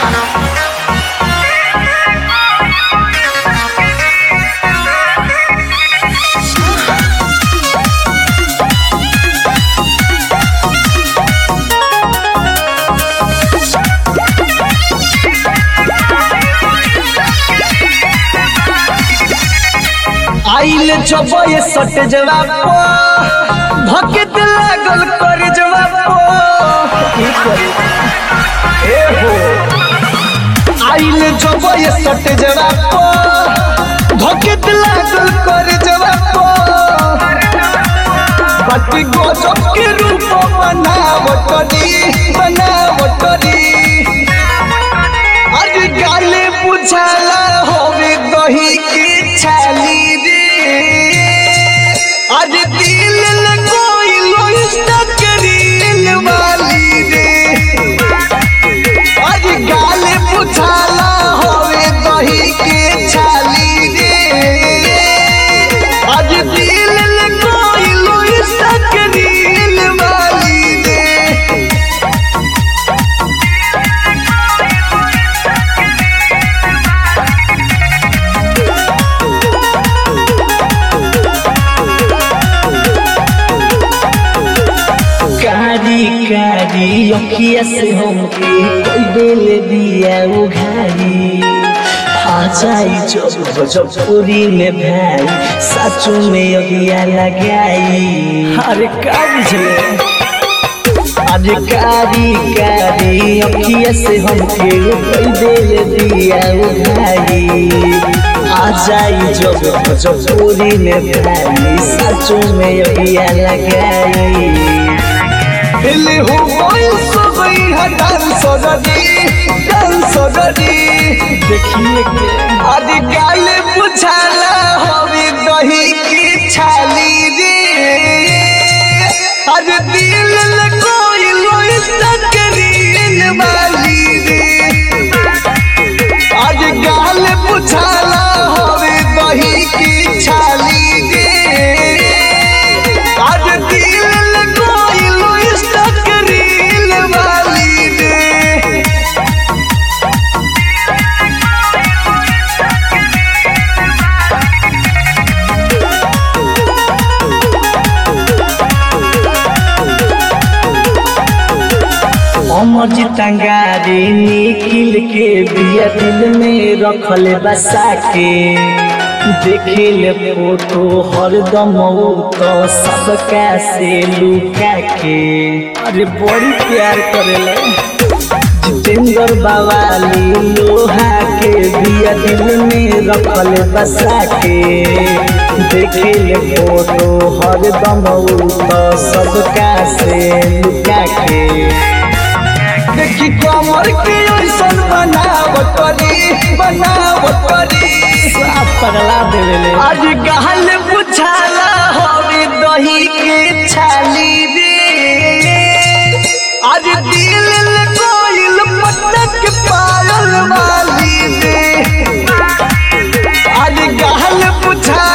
आइल जब ये सट जवाब भकेत लागल कर जवाब ए हो आइल जब ये सट जवाब भकेत लागल कर जवाब बाकी गजब के रूप बनावटरी आज गाले बुझाला होवे दही की छाली रे आज दिल लगोई लोइस्टा करील वाली रे आज गाले बुझाला होवे दही के छाली रे आज दिल लगोई लोइस्टा करील वाली रे कारी अखिया से हमके कोई दिल दिया उघारी आ जाई जब पूरी में भाई सचो में अगिया लगाई अरे कारी झले अरे कारी अखिया से हमके कोई दिल दिया उघारी आ जाई जब पूरी में भाई सचो में अगिया लगाई दिल हो गई सब डांस देखिए आज गाल बुझाला हवे दही की छाली रे आज दिल लगोई लोइस्टा करील वाली रे आज गाल बुझाला हवे दही की छाली रे आज दिल लगोई लोइस्टा करील वाली रे अमर जितंगारी निखिल के बिया दिल में रखल बसा के देखिल फोटो हरदम तो सबका से लुका के अरे बड़ी प्यार करेला जितेंद्र बवाली लोहा के बिया दिल में रखल बसा के देखिल फोटो हरदम तो सबका से लुका के देखी कमर के ऐसन बनावटरी साफ पगला देवेले आज गाल बुझाला हवे दही के छाली रे आज दिल लगोइल पटक पायल वाली रे आज गाल बुझाला